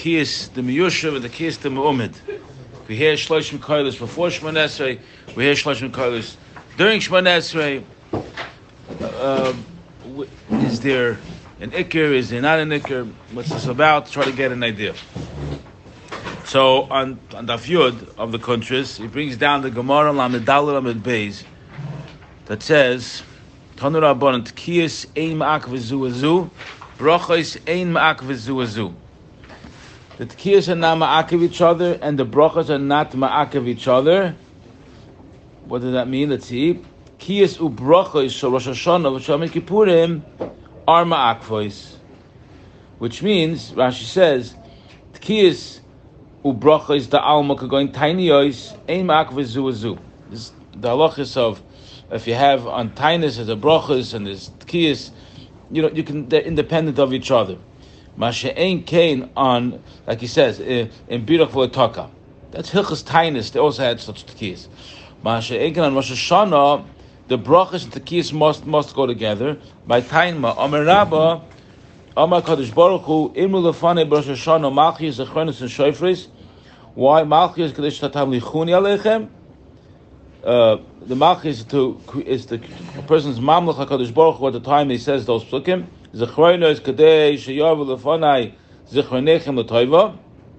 Kiyas the Miyushav and the Kiyas the Mu'umid. We hear Shloshim Koilos before Shemona Esrei. We hear Shloshim Koilos during Shemona Esrei. Is there an Iker? Is there not an Iker? What's this about? Try to get an idea. So on Daf Yud of the Kuntras, he brings down the Gemara Lamed Daled Lamed Beis that says, Tanu Rabbanan Tkiyas ein ma'ak v'zu azu, brachos ein ma'ak v'zu azu. The Tkiyas are not ma'ak of each other, and the brachos are not ma'ak of each other. What does that mean? Let's see. Tkiyas u brachos shel Rosh Hashanah v'shel Kippurim are ma'akvos, which means Rashi says Tkiyas ubracha is the alma going tiny ois ein ma'ak v'zu azu. This the halachas of if you have on tinus as a brachas and there's tkiyas, you can, they're independent of each other. Mashe ein kain on, like he says in birach v'letaka. That's hilchas tinus. They also had such tkiyas. Mashe ein kain on Rosh Hashanah, the brachas and tkiyas must go together. By tainma Amar Rabba Amar Kadosh Baruch Hu Imru Lefane Rosh Hashanah Malchus Zechronos and Shofres. Why Malchus Kadosh Tatam Lichuni Alechem? The Malchus is the person's Mamlech HaKadosh Baruch Hu at the time he says those psukim. Zechronos Kadei Sheyavu Lefanai Zechronechem L'Toiva.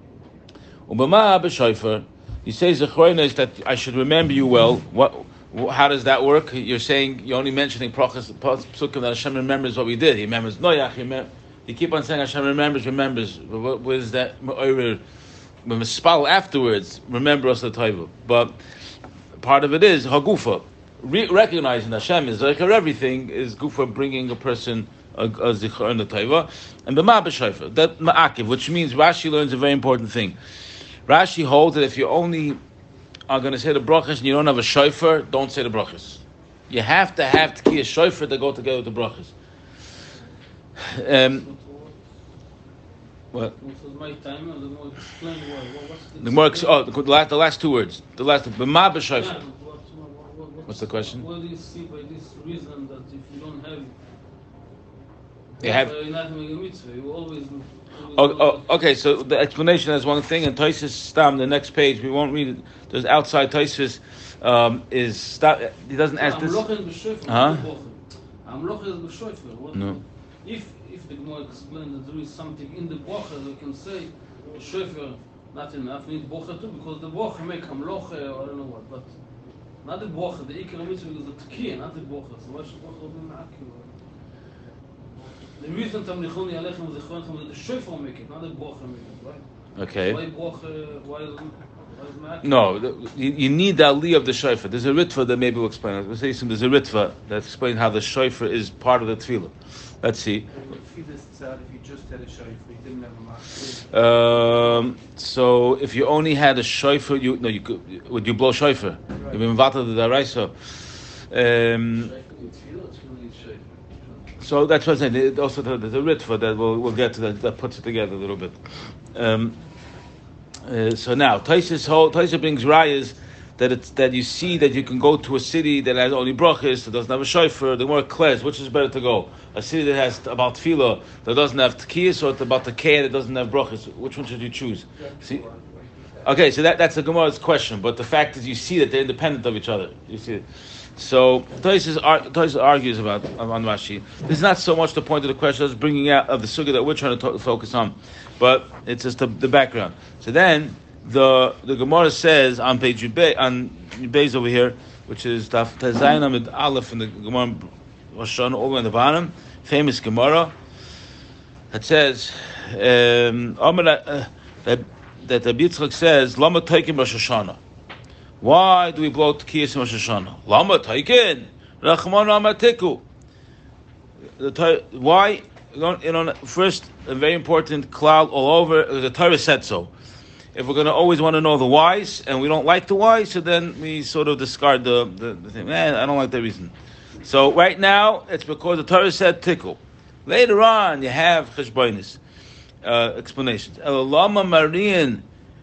Ubama B'Shofer. He says Zechronos that I should remember you well. How does that work? You're saying you're only mentioning psukim that Hashem remembers what we did. He remembers Noach. You keep on saying Hashem remembers. What is that? When we spell afterwards, remember us the Toiva. But part of it is Hagufa. Recognizing Hashem is Zechar everything is Gufa bringing a person a Zechar in the Toiva. And B'ma B'Shofar, that Ma'akiv, which means Rashi learns a very important thing. Rashi holds that if you only are going to say the brachas and you don't have a shofar, don't say the brachas. You have to have tkiyas shofar to go together with the brachas. What? The last two words. The last b'ma b'shofar. What's the question? What do you see by this reason that if you don't have, you're not having a mitzvah, you always okay, so the explanation is one thing, and Tosfos Stam, the next page, we won't read it. There's outside Tosfos he doesn't ask this. No. If the Gemara explains that there is something in the bocha, we can say the shofar not enough, need bocha too, because the bocha make hamloche or I don't know what, but not the bocha. The ikar mitzvah is the tkiyah, not the bocha. So why should bocha be ma'akiv? The reason Tamlichuni Alechem was the shofar make it, not the bocha make it, right? Okay. Why bocha? Why is ma'akiv? No, you need the aliyah of the shofar. There's a ritva that maybe we'll explain. We'll say there's a ritva that explains how the shofar is part of the tefillah. Let's see. If you just had a shofar, you didn't have a ma'akiv. So if you only had a shofar, would you blow shofar? Right. You've been vata the daraisa. So that's what I'm saying. Also, there's a ritva that we'll get to that puts it together a little bit. So now, Tosfos brings rayas that you see that you can go to a city that has only brachas, that doesn't have a shofar, the more kles, which is better to go? A city that has about tefillah, that doesn't have tkiyas, or about the keh that doesn't have brachas? Which one should you choose? See? Okay, so that's the Gemara's question, but the fact is you see that they're independent of each other. You see it. So Tosfos argues about on Rashi. This is not so much the point of the question. I was bringing out of the sugya that we're trying to focus on, but it's just the background. So then the Gemara says on page Beis over here, which is Daf Zayin Amid Aleph in the Gemara Rosh Hashanah, all the way on the bottom, famous Gemara that says that Rabbi Yitzchak says Lama Taikim Rosh Hashanah. Why do we blow tkiyas in Rosh Hashanah? Lama taikin, Rachman Ramatiku. Why? First, a very important cloud all over. The Torah said so. If we're going to always want to know the whys, and we don't like the why, so then we sort of discard the thing. I don't like the reason. So right now, it's because the Torah said tickle. Later on, you have cheshbonis explanations. Lama Marian.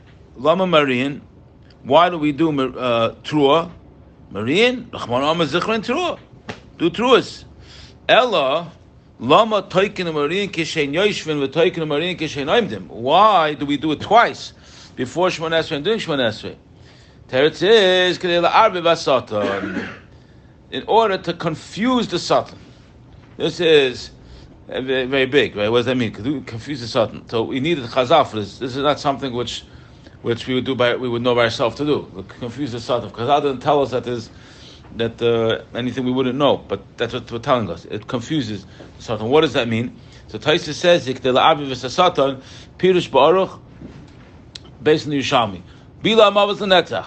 Why do we do trua? Marian, Rachman Amma Zichron trua. Do truas. Ella, Lama toikin umarin kishein yoshvin v'toikin umarin kishein oimdim. Why do we do it twice before Shemona Esrei and during Shemona Esrei? Teretz is kedei la'arbe v'satan, in order to confuse the Satan. This is very, very big, right? What does that mean? Confuse the Satan. So we needed chazal for this. This is not something which we would know by ourselves to do. Confuse the Satan. Chazal doesn't tell us that anything we wouldn't know, but that's what we're telling us. It confuses the Satan. What does that mean? So Taisa says, "Yikdei la'arbe v'satan pirush ba'aruch," based on the Yerushalmi. Bila mavas l'netzach.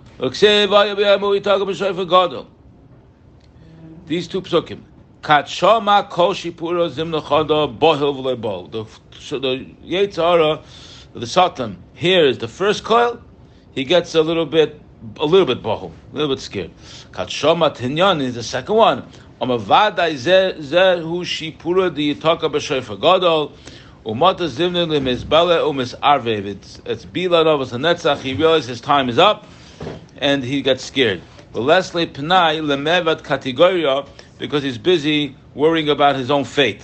These two psukim. Katshama kol shipura zimna chada bohil v'lebol. The Yetzer Hara, the Satan, here is the first coil. He gets a little bit bohil, a little bit scared. Katshama tinyan is the second one. Amavadai zehu shipura di yitaka b'shayfa gadol. Umata zimna lemizbala umisarvev. It's bila novas l'netzach. He realizes his time is up, and he gets scared. But Leslie Pnai lemevat kategoria, because he's busy worrying about his own fate.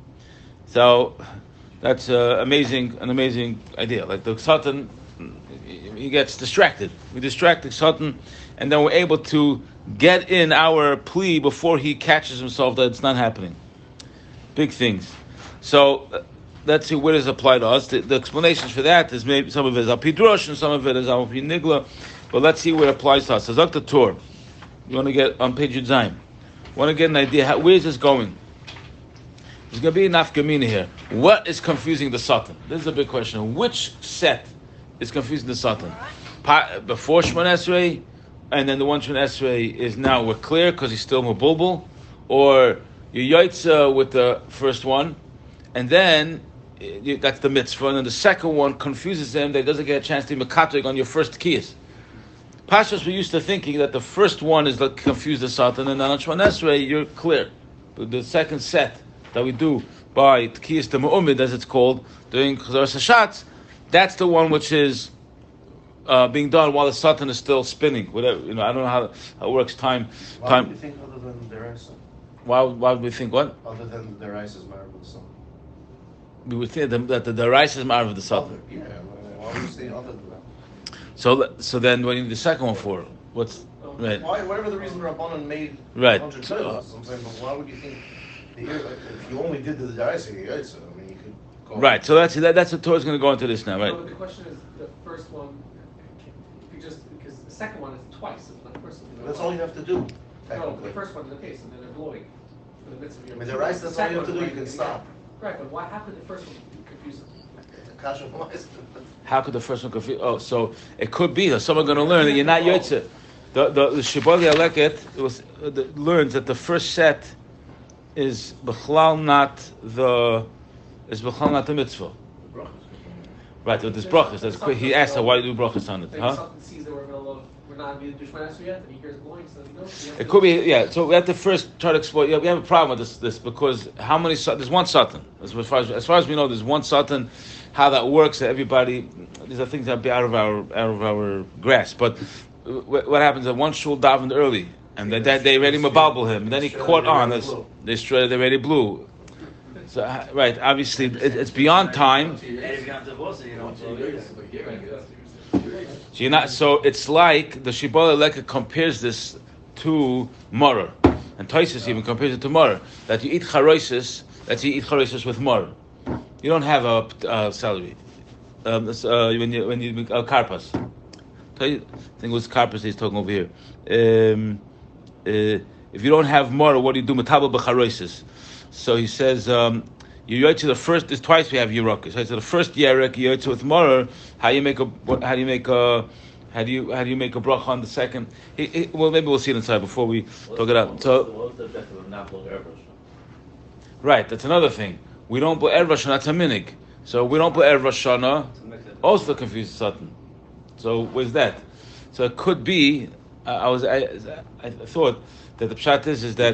So that's an amazing idea. Like the Satan, he gets distracted. We distract the Satan, and then we're able to get in our plea before he catches himself that it's not happening. Big things. So let's see where does it apply to us. The explanations for that is maybe some of it is Al Pi Drush and some of it is Al Pi Nigla. But let's see where it applies to us. So Dr. Tor, you want to get on page Yudzaim. Want to get an idea, where is this going? There's going to be a nafkamina here. What is confusing the Satan? This is a big question. Which set is confusing the Satan? Before Shemona Esrei, and then the one Shemona Esrei is now we're clear because he's still Mabulbul, or you Yaitza with the first one, and then that's the mitzvah, and then the second one confuses him that he doesn't get a chance to be mekatig on your first kiyas. Pashas, we're used to thinking that the first one is to confuse the Satan, and then on Shemona Esrei, you're clear. But the second set that we do by Tkiyas de Mu'umid, as it's called, doing Chazaras Hashatz, that's the one which is being done while the Satan is still spinning. Whatever, I don't know how it works. Time. Why would you think other than the Raisa? Why would we think what? Other than the Raisa is married with the Satan. We would think that the Raisa is married with the Satan. Yeah, why would you say other than that? So then, what do you need the second one for? What's right? Whatever the reason Rabbanan made right. 100 titles, I'm saying, but why would you think if you only did the Daraisa, I mean, you could go. Right. So that's what Torah's going to go into this now, right? So the question is, the first one, if you because the second one is twice, it's not the first one. That's all you have to do. No, the first one is okay, so then they're blowing for the midst of your. I mean, the Daraisa, that's all you have to do. You can stop. Right, but how could the first one confuse them? How could the first one confuse? Oh, so it could be that someone's going to learn that you're not Yotze. The Shibbolei Aleket learns that the first set is b'chlal not the mitzvah. Right, there's brachas. That's quick. He asked her, why do you do brachas on it? Maybe something sees that we're not being Dushman yet, and he hears blowing, so he knows. It could be, yeah. So we have to first try to explore. Yeah, we have a problem with this because how many? There's one Satan. As far as we know, there's one Satan. How that works, everybody. These are things that be out of our grasp. But what happens? That one shul davened early, and that they already mabalbal him, and then he caught on. They already blew. So right, obviously it's beyond time. So you're not. So it's like the Shibbolei Aleket compares this to Morer, and Tosfos even compares it to Morer. That you eat charoises, with Morer. You don't have a salary. When you make karpas. I think it was karpas he's talking over here. If you don't have Morer, what do you do? Metabel b'charoises. So he says, you yotze the first. There's twice we have Yerokas. So the first Yerek you yotze with Morer. How do you make a bracha on the second? Well, maybe we'll see it inside before we talk it out. So, what's the effect of not blowing Erev Rosh? Right, that's another thing. We don't put Erev Rosh Hashanah, that's a minig. So we don't put Erev Rosh Hashanah, also confuse Satan. So where's that? So it could be. I thought that the pshat is that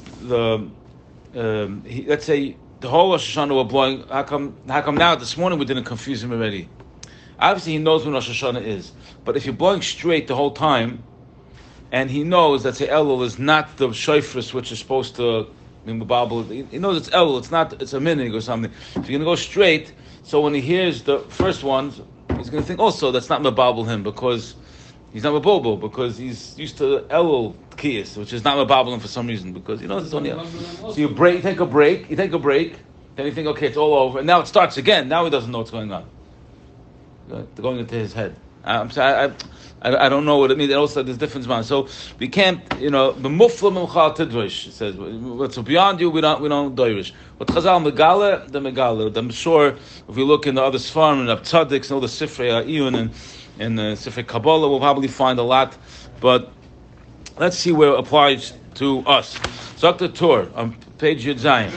let's say the whole Rosh Hashanah we're blowing. How come now this morning we didn't confuse him already? Obviously he knows when Rosh Hashanah is. But if you're blowing straight the whole time, and he knows that say Elul is not the shofris which is supposed to He knows it's Elul, it's a minig or something. If you're going to go straight, so when he hears the first ones, he's going to think also that's not mababel him because he's not mabobel, because he's used to Elul Kiyas, which is not mababel him for some reason, because he knows it's only Elul. So you take a break, then you think, okay, it's all over, and now it starts again. Now he doesn't know what's going on. They're going into his head. I'm sorry, I don't know what it means. And also, there's difference, man. So we can't, b'mufla memchal tidrish. It says, what's beyond you, we don't doirish. What Chazal megala, the megala. I'm sure if we look in the other Sfarim and Tzaddiks and all the Sifrei Iyun and Sifrei Kabbalah, we'll probably find a lot. But let's see where it applies to us. Dr. Tur on page Yud Zayin.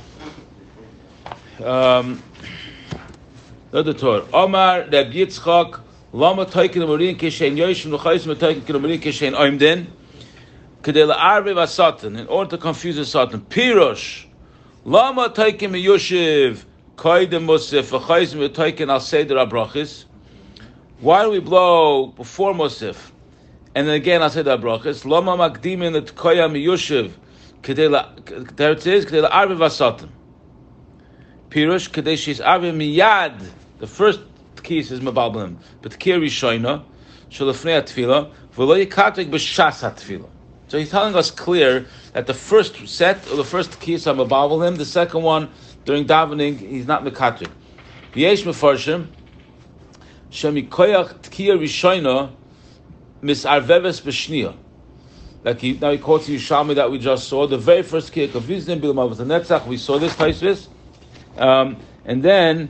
The Torah. Omar Reb Yitzchak Lama Taikin Amarin Kishen Yoshim L'Chayim Taikin Amarin Kishen Oimdin Kedei La'arviv HaSatan, in order to confuse the Satan. Pirosh Lama Taikin Miyoshiv Koydem Musif V'Chayim Taikin Al Seder HaBrachis. Why do we blow before Musif and then again Al Seder HaBrachis? Lama Makdimin L'Tkoya Miyoshiv there it is, Kedei La'arviv HaSatan. Pirush Kadeshis Avi Miyad. The first kiss is Mabablim, but Kir Rishoina, Shalafnei Tefillah, V'lo Yikatek B'Shas HaTefillah. So he's telling us clear that the first set, or the first kiss are Mabablim, the second one during davening he's not Mekatek. V'yesh Mefarshim, Shemikoyach Tkir Rishoina, Misarveves B'Shniya. Now he quotes Yishalmi that we just saw. The very first kiss of Viznim Bilmav Netzach, we saw this Taisvis. And then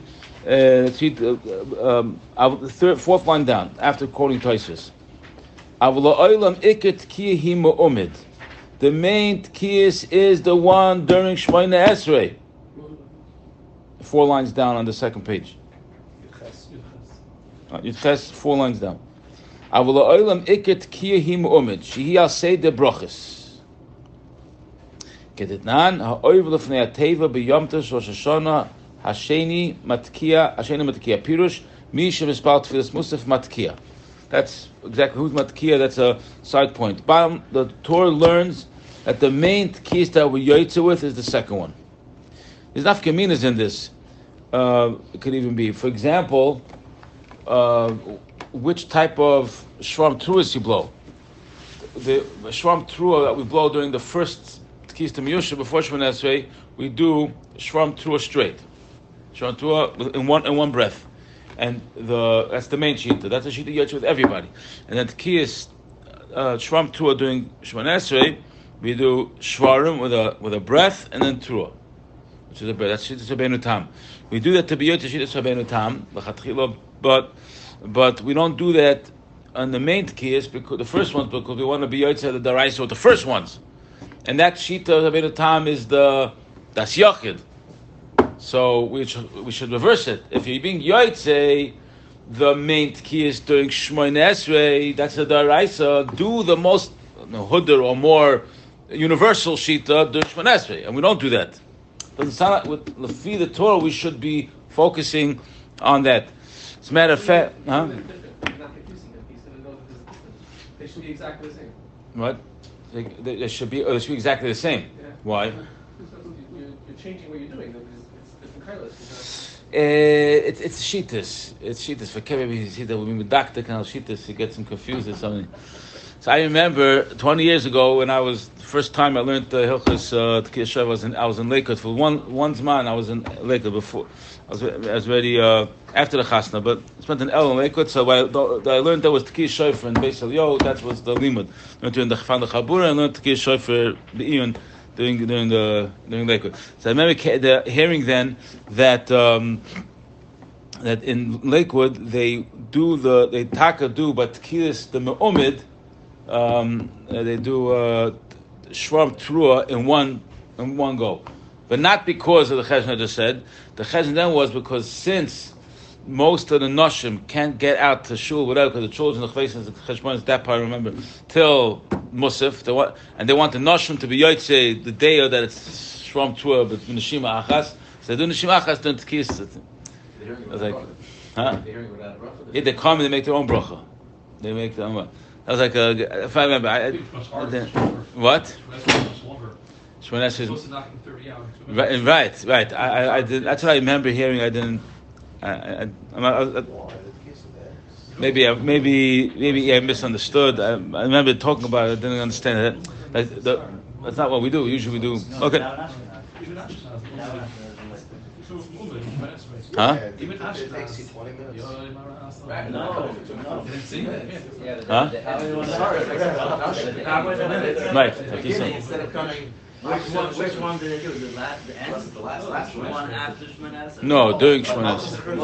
fourth line down after quoting Tosfos. The main tkiyas is the one during Shemona Esrei. 4 lines down on the second page. Yudches, 4 lines down. Shehi al seder brachos. Kedetnan ha'oiv lefnei ateva b'yom tos Rosh Hashanah hasheni matkiya pirush mi shemispal tefillas musaf matkiya. That's exactly who's matkiya. That's a side point. Bottom, the Torah learns that the main tkiyas that we yotze with is the second one. There's nafkaminas in this. It could even be, for example, which type of shram truas you blow. The shram trua that we blow during the first Tkiyas to Miyusha before Shemona Esrei, we do Shram Trua straight. Shram Trua in one breath. And that's the main Shita. That's a Shita Yotze with everybody. And then Tkiyas Shram Trua during Shemona Esrei, we do Shvarim with a breath and then Trua, which is a breath. That's Shita Sabenu Tam. We do that to be Yotze Shita Sabenu Tam, but we don't do that on the main Tkiyas, because the first ones, because we want to be Yotze the Daraisa with the first ones. And that Shita of Rabbeinu Tam is das Yachid. So we should reverse it. If you're being Yotzei, the main Tkiyas during Shemona Esrei, that's a Daraisa, do the most Hudder or more universal Shita during Shemona Esrei. And we don't do that. Doesn't sound like with Lefi the Torah we should be focusing on that. As a matter of fact, huh? They should be exactly the same. What? They should be exactly the same. Yeah. Why? You're changing what you're doing. It's different colors. It's shitas. It's shitas. For Kevin, you see that we mean didactic and shitas, he gets him confused or something. So I remember 20 years ago when I was the first time I learned the Hilchos Tkiyas Sheva, I was in Lakewood for one Zman. I was in Lakewood before. I was ready after the Chasna, but I spent an El in Lakewood. So what I learned that was Tkiyas Shofar in Beis Elio. That was the limud. I learned during the Chabura and learned Tkiyas Shofar Be'iyun during Lakewood. So I remember hearing then that that in Lakewood they do but Tkiyas the Me'omid. They do Shram Trua in one go, but not because of the Chesed I just said. The Chesed then was because since most of the Noshim can't get out to shul without, because the children the Chesed the Cheshbonis that part I remember till Musaf, they want the Noshim to be Yotzei the day that it's Shram Trua but Neshima Achas. So they do Neshima Achas during Tkiyas. I was like, huh? Yeah, they come and they make their own bracha. They make their own. I was like, if I remember, what? Shemona Esrei Supposed to knock in 30 hours. right. I did. That's what I remember hearing. I didn't. Maybe I misunderstood. I remember talking about it. I didn't understand it. That's not what we do. Usually we do. Okay. Huh? Even It takes you 20 minutes. Huh? Right. Instead of coming, which one did they do? The end? The last one. One after Shemona Esrei? No, during Shemona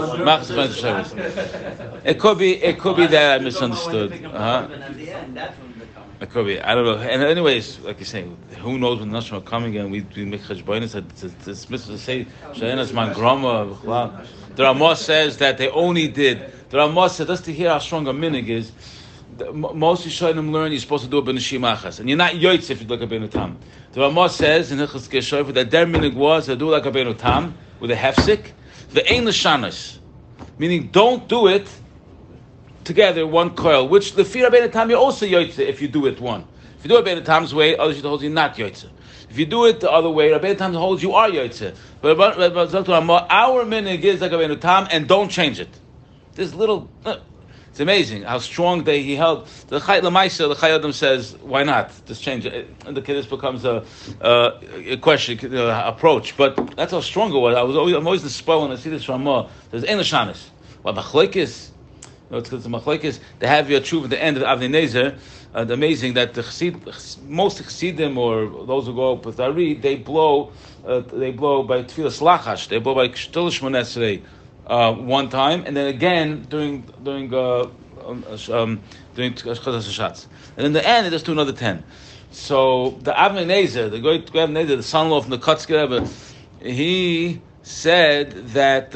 Esrei. It could be that I misunderstood. At the end, that's when they come. It could be. I don't know. And anyways, like you're saying, who knows when the Nashim are coming and we make cheshbonos. It's mitzvah to say Shayanas Man Grama. The Ramah says that they only did. The Ramah said just to hear how strong a minig is. Most Yishayanim learn you're supposed to do a b'nashim achas, and you're not yoytz if you do like a beinu tam. The Ramah says in Hilchos Keshofer that their minig was to do like a beinu tam with a hefsek, the ein l'shanos, meaning don't do it together one coil. Which the fear of beinu tam you're also yoytz if you do it one. If you do it beinu tam's way, others should hold you not yoytz. If you do it the other way, Rabbeinu Tam holds you are yoytz. But our minig is like a beinu tam, and don't change it. This little. It's amazing how strong he held. The Chayt Lamaisa, the Chayyim says, why not? Just change it. And this becomes a question, approach. But that's how strong it was. I'm always the spell when I see this Ramah. There's Ein L'Shanis. Well, Machlekes, it's the Machlekes, they have your tshuva at the end of Avnei Nezer. Amazing that the most Chassidim or those who go up with Ari, they blow by Tfilas Lachash. They blow by Shtul Shemona Esrei. One time, and then again during Chazas Hashatz, and in the end they just do another 10. So the Avnei Nezer, the great Avnei Nezer, the son-in-law from the Kotzker Rebbe, he said that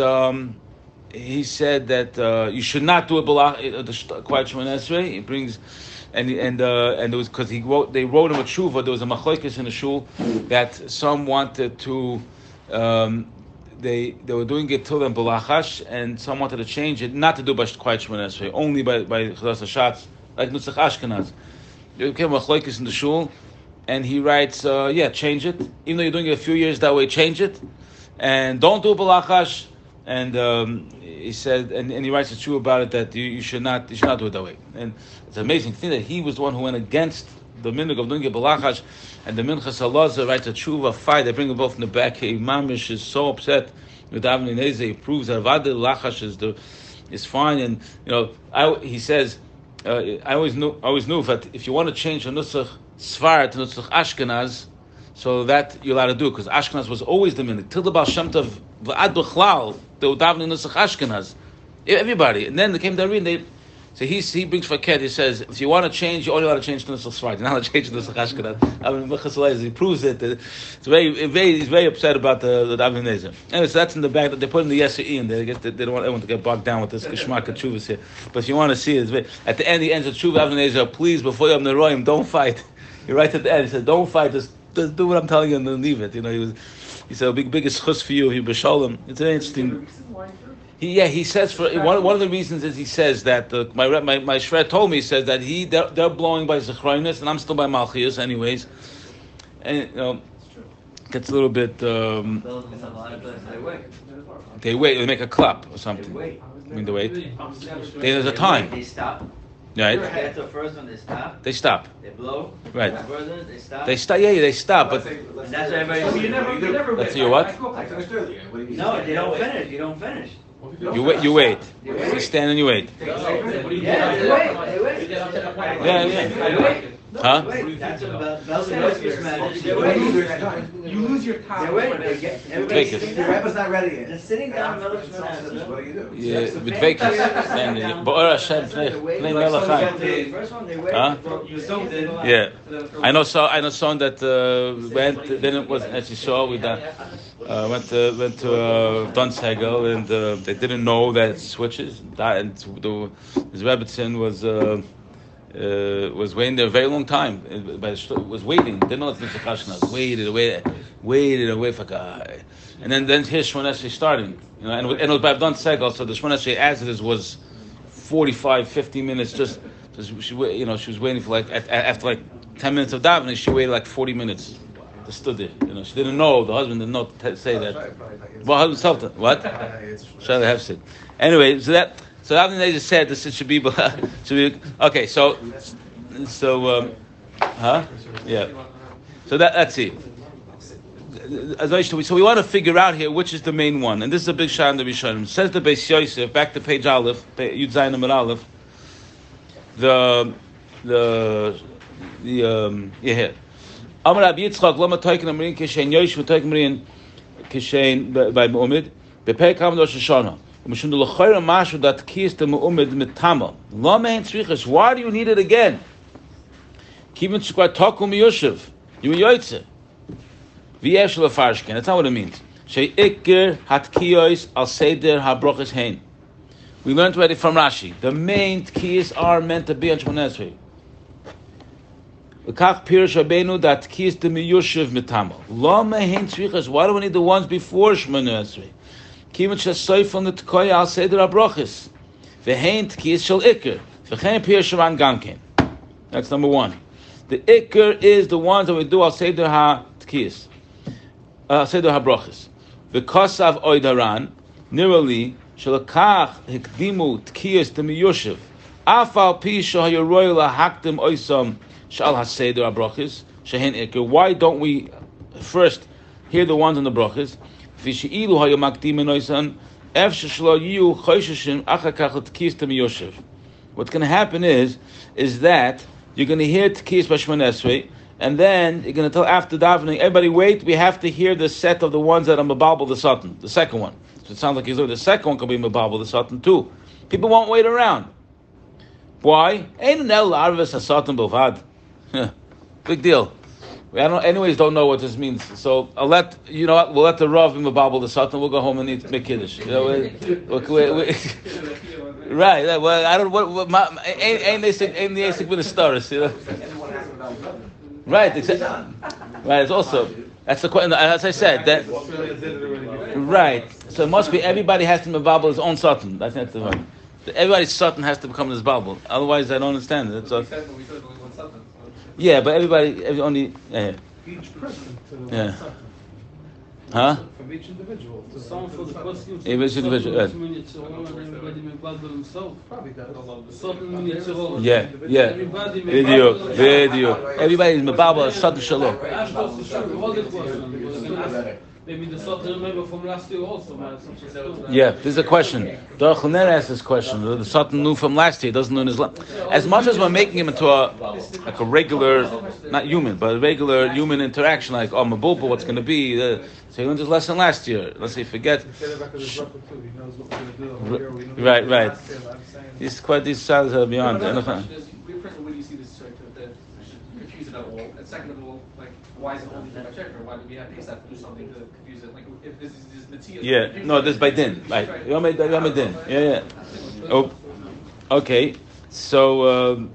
you should not do the quiet Shemona Esrei. He brings. And it was because they wrote him a tshuva. There was a machlokes in the shul that some wanted to. They were doing it till then b'lachash, and some wanted to change it, not to do by quiet Shemona Esrei, only by Chazas Hashatz, like Nusach Ashkenaz. There came a machlokes in the shul, and he writes, change it. Even though you're doing it a few years that way, change it, and don't do b'lachash. And he said, and he writes a tshuva about it that you should not do it that way. And it's an amazing thing that he was the one who went against the minhag of doing it b'lachash, and the Minchas Elazar writes a tshuva fight. They bring them both in the back. Imamish is so upset with Avnei Nezer. He proves that Avad Lachash is fine, and he says I always knew that if you want to change a Nusach Sfar to Nusach Ashkenaz, so that you're allowed to do it, because Ashkenaz was always the minhag till the Baal Shem Tov V'ad B'chlal they would daven in Nusach Ashkenaz. Everybody, and then they came to Ari, and so he brings Faket. He says, if you want to change, you only want to change to Nusach Sfar. You're not allowed to change to Nusach Ashkenaz. I mean, he proves it. He's very upset about the Avnei Nezer. Anyway, so that's in the back. They put in the Yesei, and they don't want everyone to get bogged down with this Geshmak and Tshuvas here. But if you want to see it, at the end, he ends with Tshuva Avnei Nezer. Please, before you have Neroim, don't fight. He writes at the end. He said, don't fight. Just do what I'm telling you and then leave it. He said, biggest chus for you. He b'shalom. It's very interesting. He says one of the reasons is he says that my shred told me, he says that they're blowing by Zechroinus and I'm still by Malchius anyways, and gets a little bit. They wait. They make a clap or something. They wait. There's a time. They stop. Right. That's the first one. They stop. They stop. They blow. Right. They stop. They stop. Yeah, they stop. But that's everybody. You never. That's your what? I finished earlier. What do you No, they don't finish. You don't finish. You wait. You stand and you wait. They wait. Yeah. Huh? That's a Belgian matters. You lose your time. They wait. Vekas. The rabbi's not ready yet. They're sitting down. What do you do? Yeah, with Vekas. Ba'or Hashem Pnei Melachai. The first one they wait. Huh? Yeah. I know someone that went. Then it was as you saw with that. Went to Dunshagel and they didn't know that it switches. And his Rebbetzin was waiting there a very long time. Was waiting. Didn't know it's Nusach Ashkenaz. Waited away for and then here's Shemona Esrei starting. And it was by Dunshagel. So the Shemona Esrei as it is was 45, 50 minutes. Just she was waiting for after 10 minutes of davening, she waited 40 minutes. the study. She didn't know. The husband didn't know to say that. Well, husband self. What? Shall have said. Anyway, so Avnei Nezer said this should be okay. So, yeah. So that's it. So we want to figure out here which is the main one, and this is a big shayla in the Rishonim. Says the Beis Yosef, back to page Aleph, Yud Zayin Amud Aleph. Amar Rabbi Yitzchak Lama Toikin Amrin Kishen Yosh Toikin Amrin Kishen by Mu'umid Beperek Hamad Rosh Hashanah Umishum the L'chayra Mashu that Kiyas the Mu'umid Mitama Lama Ein Tzrichas. Why do you need it again? Kivin Tzukwa Tokum Yoshev You Yoytze V'yesh Lefarshken. That's not what it means. Shei Iker Hat Kiyos Al Seder HaBrochas Hein. We learned already from Rashi. The main Kiyas are meant to be on Shemon Esrei. V'kach Pirush Rabbeinu that Kiyas the Miyushev Mitama. Lama Hein Tzrichas. Why do we need the ones before Shemon Esrei? Kivin Shesoif on the Tkoya Al Seder HaBrochas. V'hein Kiyas Shel Iker. V'chein Pirush Rabban Gamken. That's number one. The Iker is the ones that we do Al Seder HaTkiyas. Seder HaBrochas. V'kosav Oidaran. Nirali. Shalakach hikdimu tkiyas demiyoshev. Afal pi shahayaroy lahakdim oisam shal haseder habrachis shehen iker. Why don't we first hear the ones on the brachis? V'sheilu hayamakdim oisam efsh shlo yu chosheshim achakach tkiyas demiyoshev. What's going to happen is that you're going to hear tkiyas b'shemon esrei, and then you're going to tell after davening, everybody wait, we have to hear the set of the ones that are mababel the satan, the second one. So it sounds like he's the second one could be mababel the satan too. People won't wait around. Why? Ain't el arvis satan bilvad. Big deal. Anyways, don't know what this means. So I'll let we'll let the Rav be mababel the satan. We'll go home and eat Kiddush. Right. Well, I don't. Ain't the Asik with the stars. Right. Right. It's also. That's the question. As I said, that right. So it must be everybody has to mababel his own satan. That's the one. Everybody's satan has to become his babel. Otherwise, I don't understand it. So, yeah, but everybody only. Each person. Yeah. Huh? From each individual. Some for the question. Each individual. Everybody mababel himself. Probably does. Yeah. Video. Everybody's mababel satan shalom. Maybe the Satan remember from last year also. Yeah, this is a question. Dor Chaner asked this question. The Satan knew from last year, doesn't know in his life. As much as we're making him into a regular, not human, but a regular human interaction, like, oh, Mabulpa, what's going to be? So he learned his lesson last year. Let's say, forget. Right. These styles are beyond. First of all, where do you see this confuse it at all? And second of all, why is it only for checker? Why do we have to do something to confuse it? Like if this is Matthias. Yeah, no, this is by din. Right. Yom din. Yeah. Oh, okay. So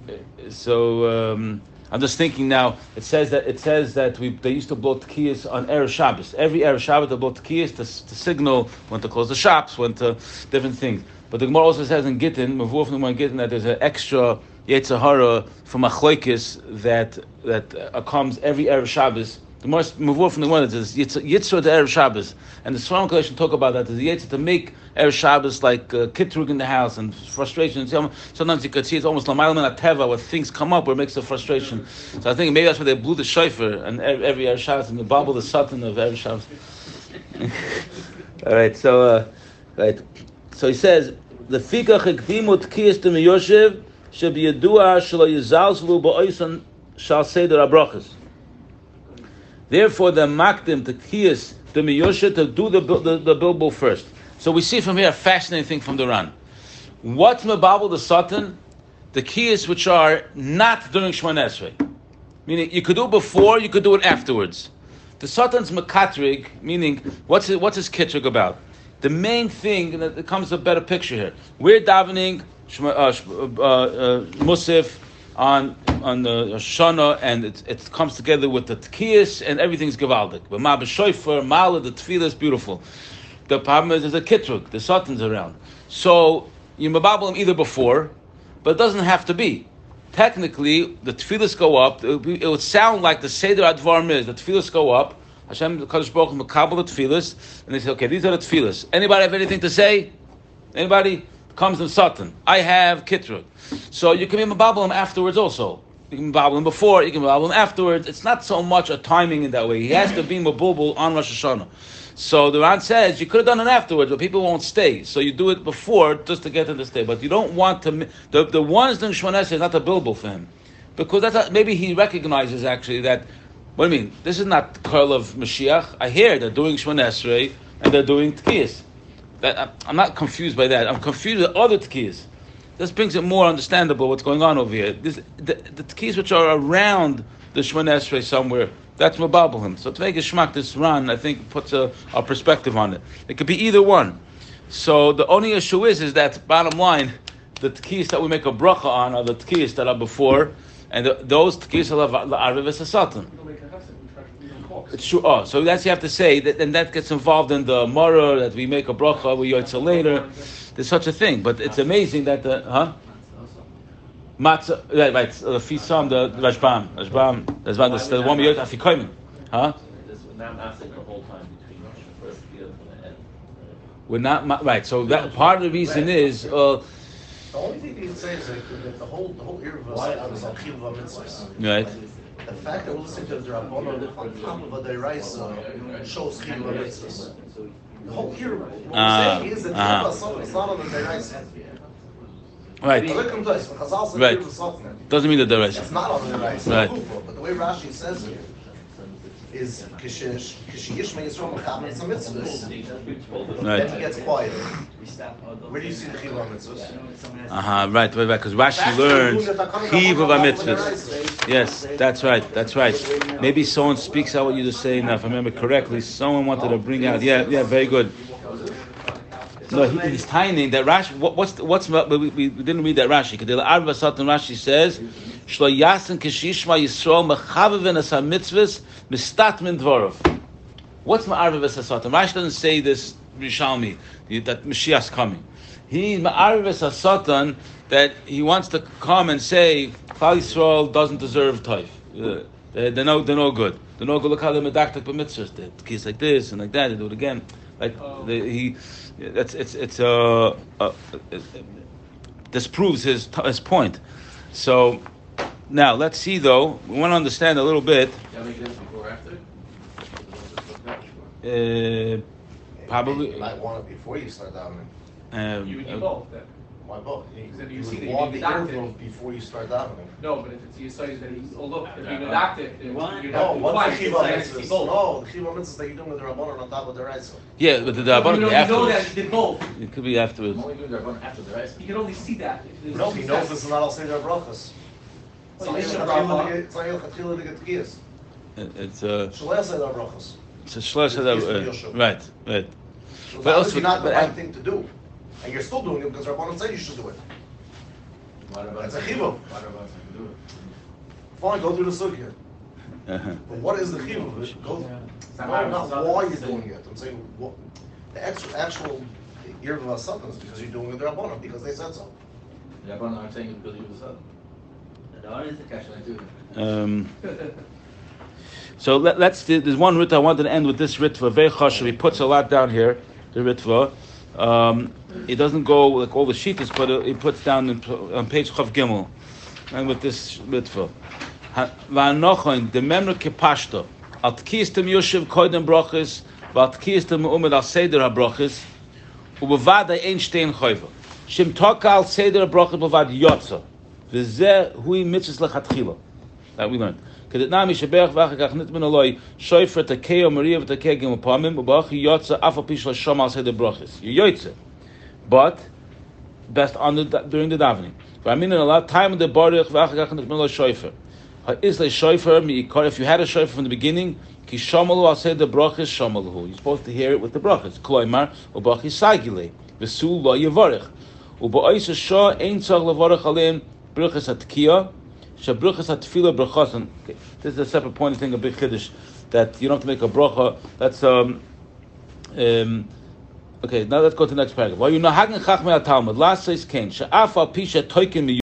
I'm just thinking now. It says that they used to blow tkiyas on Erev Shabbos. Every Erev Shabbos they blow tkiyas to signal when to close the shops, when to different things. But the Gemara also says in Gittin, Mavur from the Gittin, that there's an extra Yetzer Hara from Achloikis that comes every Erev Shabbos. The more Mavur from the one that says Yitzra to Erev Shabbos, and the Sfarim collection talk about that. There's the Yitzra to make Erev Shabbos like kitrug in the house and frustration. Sometimes you could see it's almost lamaylam and ateva where things come up where it makes a frustration. So I think maybe that's why they blew the shofar and every Erev Shabbos and the babel the satan of Erev Shabbos. All right, so right. So he says the fikach ekdimu tkiyas to miyoshev should be a dua shelo yizalzlu ba'oisan shal seder habrachas. Therefore, the makdim to kiyas the miyoshev to do the bilbo first. So we see from here a fascinating thing from the Ran. What's mebabel the satan? The kiyas which are not during Shemon Esrei, meaning you could do it before, you could do it afterwards. The satan's makatrig, meaning what's his kitrug about? The main thing, that it comes to a better picture here. We're davening Musaf on the Shana, and it comes together with the Tkiyas, and everything's Gevaldik. But Ma B'Shoifer, Mala, the Tefillah is beautiful. The problem is there's a Kitrug, the Satan's around. So you mababel him either before, but it doesn't have to be. technically the tefillas go up. It would sound like the Seder Advarim is the tefillas go up. Hashem the Kadosh Baruch Hu makabel the tefillas, and they say, okay, these are the tefillas. Anybody have anything to say? Anybody? Comes in Satan. I have Kitrut. So you can be Mababel him afterwards also. You can Mababel him before, you can Mababel him afterwards. It's not so much a timing in that way. He has to be Mabubel on Rosh Hashanah. So the Ran says you could have done it afterwards, but people won't stay. So you do it before just to get them to stay. But you don't want to. The ones doing Shemona Esrei is not a bilbul for him, because that's maybe he recognizes actually that. What do you mean? This is not the curl of Mashiach. I hear they're doing Shemona Esrei and they're doing Tkiyas. I'm not confused by that. I'm confused with other Tkiyas. This brings it more understandable what's going on over here. The Tkiyas which are around the Shemona Esrei somewhere. That's Mababel. So to make a shmak, this Ran, I think, puts a perspective on it. It could be either one. So the only issue is that, bottom line, the tkiyas that we make a bracha on are the tkiyas that are before, and those tkiyas are la'arviv esasatan. It's true. Oh, so that's you have to say, and that gets involved in the morah, that we make a bracha, we yotza later. There's such a thing. But it's amazing that Matzah, right, the Fisam, the Rashbam, the one we yot afikoyim, huh? We're not right. So that part of the reason is. The only thing you can say is that the whole Erev is on Chiyuv HaMitzvahs. Right. The fact that we're listening to the Rabbanon on top of a Deraisa shows Chiyuv HaMitzvahs. The whole Erev, what we're saying is that Chiyuv HaSof is not on the Deraisa. Right. Right. Doesn't mean that the rest. It's not on the Deraisa. Right. But the way Rashi says it is Kishiyishma Yisrael Mechaber it's a mitzvah. Right. Then he gets quiet. Where do you see the Chiyuv HaMitzvahs? Right, because Rashi learns Chiyuv HaMitzvahs. Yes, that's right. Maybe someone speaks out what you just saying. Now, if I remember correctly, someone wanted to bring out. Yeah, very good. No, he's tiny. That Rashi. What's we didn't read that Rashi. Because the Arba Satan Rashi says, "Shlo yasin kishishma Yisrael mechaveven as mitzvahs mistat min dvorov." What's ma'arve v'sasatan? Rashi doesn't say this Rishalmi that Mashiach's coming. He ma'arve v'sasatan that he wants to come and say Klal Yisrael doesn't deserve taif. They're no good. They're no good. Look how they're medaktak b'mitzvahs. They kiss like this and like that. They do it again. Like this proves his point. So now let's see though. We want to understand a little bit. Before or after? Probably. You might want it before you start davening. You would do both then. Why both? You You see would that want you the deduct earth before you start davening. No, but if it's you say that he's look, if you deduct it, you'd have to No, do what's twice. the It's Chiyuv like it's HaMitzvahs? both. No, the Chiyuv HaMitzvahs that you're doing with the Rabbanon on top of the Deraisa. Yeah, but the You Rabbanon know afterwards. that he did both. It could be afterwards. Only doing Rabbanon after the rest. You can only see that. If there's No, two he knows steps. this is not all Seder Brachas. It's not Yom Chatchila to get Tkiyas. It's Shalei Seder Brachas. a shlosh right. So But that also- is not the but right I- thing to do. And you're still doing it because Rabbanon said you should do it. That's a chiyuv. Fine, go through the sugya. But what is the chiyuv of it? Not why you're doing it. I'm saying what the actual Erev HaSatan is because you're doing it with Rabbanon because they said so. Rabbanon aren't saying it because you was So let's. There's one ritva I wanted to end with. This ritva very chashuv. He puts a lot down here. The ritva. It doesn't go like all the sheetas, but he puts down on page Chav Gimel, and with this ritva. Va'anochon the memra kepashto al tkistem yoshev koydem brachas v'al tkistem umed al seder habrachas ubevada ein shtein choyva shem toka al seder habrachas b'vad yotza v'zeh hui mitzvahs lechatchila. That we learned. Kedetnami sheberach v'achakach nitmen aloi shoyfer takeo maria v'takeo gimel pamim u'ba'achi yotza afal pish l'shom al seder brachas. You yotze, but best on during the davening. V'amin in a lot time of the baruch v'achakach nitmen aloi shoyfer. Is a shofar miikar? If you had a shofar from the beginning, ki shamalu al said the brachas shamalu. You're supposed to hear it with the brachas. Kloimar u'bachi sagile v'sul lo yevarich u'ba'is shah ein tzach levarich alein brachas atkiya shabrachas atfila brachas. This is a separate point. I think a big chiddush that you don't have to make a bracha. That's okay. Now let's go to the next paragraph. While you know hagen chachmei Talmud last says kain she'af al pisha toikin